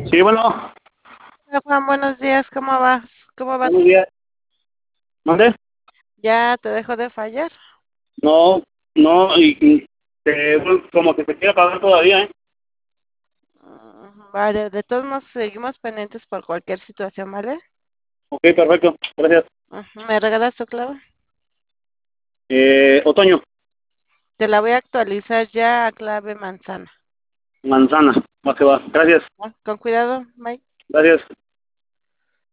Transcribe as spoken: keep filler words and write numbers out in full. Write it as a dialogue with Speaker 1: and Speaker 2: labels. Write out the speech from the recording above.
Speaker 1: Sí, bueno,
Speaker 2: Hola Juan, buenos días, ¿cómo vas? ¿Cómo va
Speaker 1: buenos
Speaker 2: todo?
Speaker 1: días. ¿Mande?
Speaker 2: ¿Ya te dejo de fallar?
Speaker 1: No, no, y, y te- bueno, como que se quiere pagar todavía, ¿eh?
Speaker 2: Mm, Vale, de todos modos seguimos pendientes por cualquier situación, ¿vale?
Speaker 1: Ok, perfecto, gracias.
Speaker 2: Ujú, ¿Me regalas tu clave?
Speaker 1: Eh, otoño,
Speaker 2: Te la voy a actualizar ya a clave manzana.
Speaker 1: manzana, va que va. Gracias,
Speaker 2: ¿Va? Con cuidado, bye.
Speaker 1: gracias.